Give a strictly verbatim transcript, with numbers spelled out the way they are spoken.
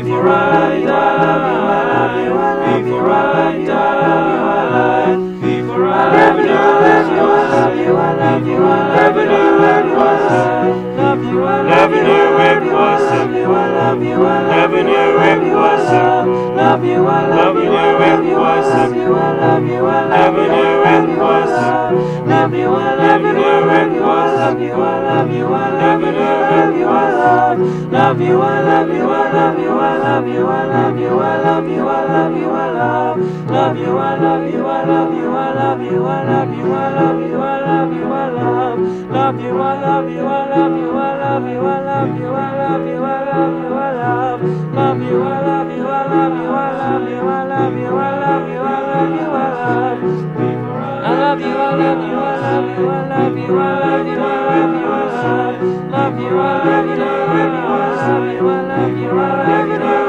before I die, before I die, before I never knew it was, before I never knew it was, never knew it was, never knew it was, never knew it was, never knew it was, never knew it was, never knew it was, love you, I love you, I love you, I love you, I love you, I love you, I love you, I love, love you, I love you, I love you, I love you, I love you, I love you, I love you, I love, love you, I love you, I love you, I love you, I love you, I love you, I love you, I love, love you, I love you, I love you, I love you, I love you, I love you, I love you, I love, I love you, I love you, I love you, I love you, I love you, I love you, I love, love you, I love you, I love you, I love you, I love you, I love you.